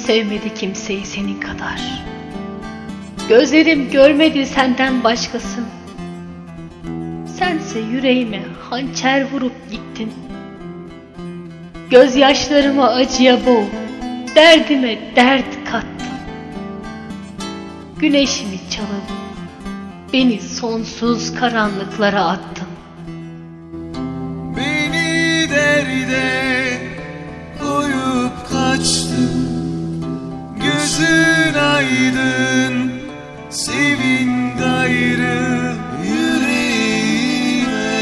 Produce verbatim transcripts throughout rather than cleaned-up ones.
sevmedi kimseyi senin kadar. Gözlerim görmedi senden başkasını. Sense yüreğime hançer vurup gittin. Gözyaşlarımı acıya boğup derdime dert kattın. Güneşimi çalıp beni sonsuz karanlıklara attın. Beni derde koyup kaçtın. Gözün aydın, sevin gayrı. Yüreğime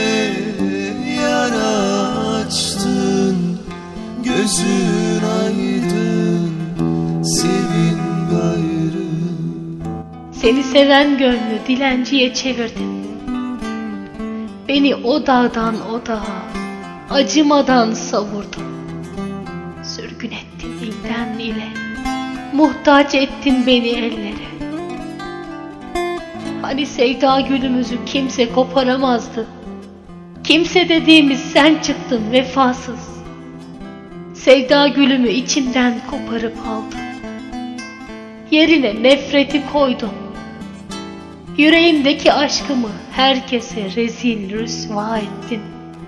yara açtın. Gözün aydın, sevin gayrı. Seni seven gönlü dilenciye çevirdin. Beni o dağdan o dağa acımadan savurdun. Sürgün ettin ilden ile, muhtaç ettin beni ellere. Hani sevda gülümüzü kimse koparamazdı. Kimse dediğimiz sen çıktın vefasız. Sevda gülümü içimden koparıp aldın. Yerine nefreti koydun. Yüreğimdeki aşkımı herkese rezil rüsva ettin.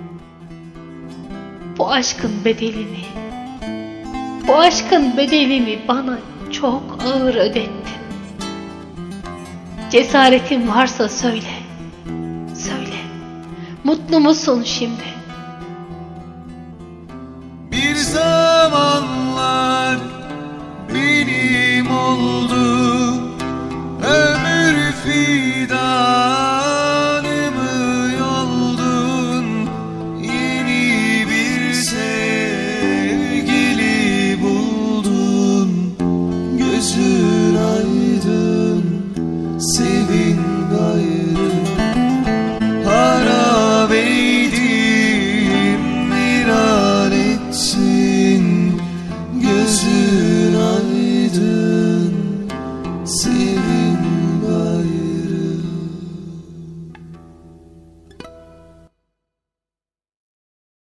Bu aşkın bedelini, bu aşkın bedelini bana çok ağır ödettin. Cesaretin varsa söyle, söyle, mutlu musun şimdi? Bir zaman